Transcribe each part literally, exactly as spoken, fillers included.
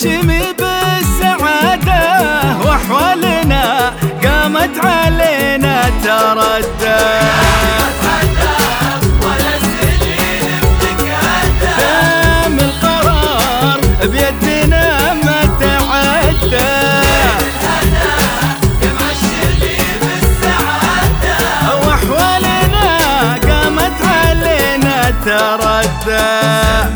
نعشمي بالسعادة وأحوالنا قامت علينا تردى. دام القرار بيدنا ما تعدى، وأحوالنا قامت علينا تردى.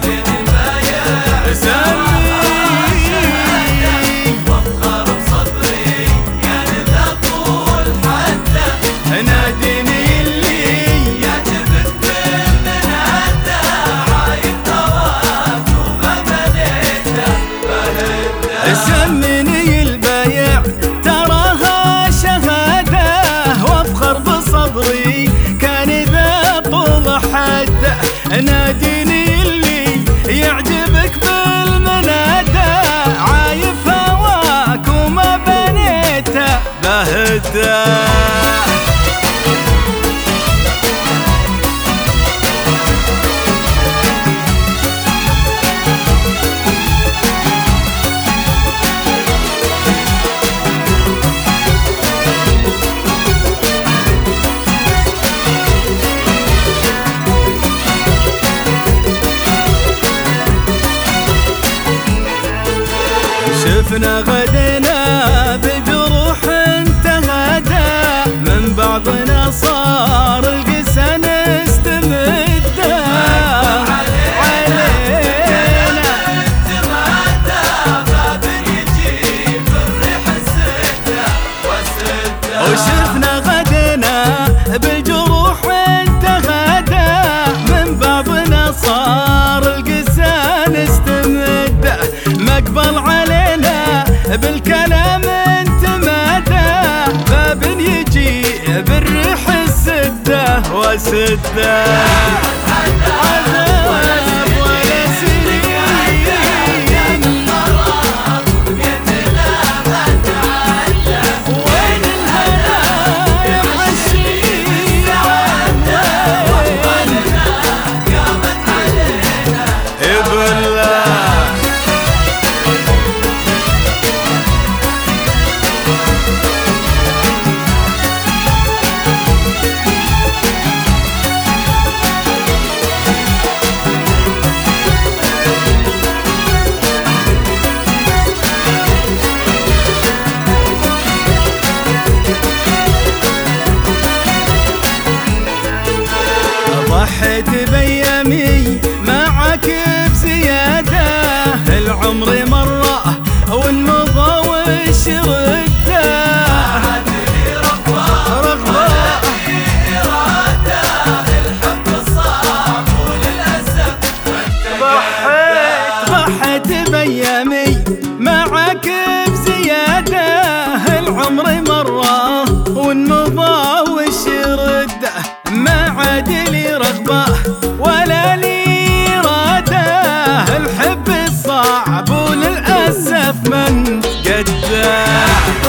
سمني البيع تراها شهادة وافخر بصبري كان إذا طول حد. ناديني اللي يعجبك بالمنادى، عايف هواك وما بنيته بهدى. شفنا غدنا بجروح انتهدى، من بعضنا صار القسى نستمده علينا. وشفنا غدنا بالجروح انتهدى، من بعضنا صار القسى نستمده. مقبل علينا بالكلام انت مادى، باب يجي بالريح السده وسده. عذاب ولا سنين وين الهنا يا حشيش قامت علينا بالله. ضحيت بيامي معك بزيادة، العمر مرة والمضى وش رده. رغبة الحب صعب وللأسف ضحيت ضحيت بيامي معك بزيادة، العمر مرة والمضى وش رده. ما عاد لي رغبة ولا لي إرادة، الحب صعب وللأسف من قده.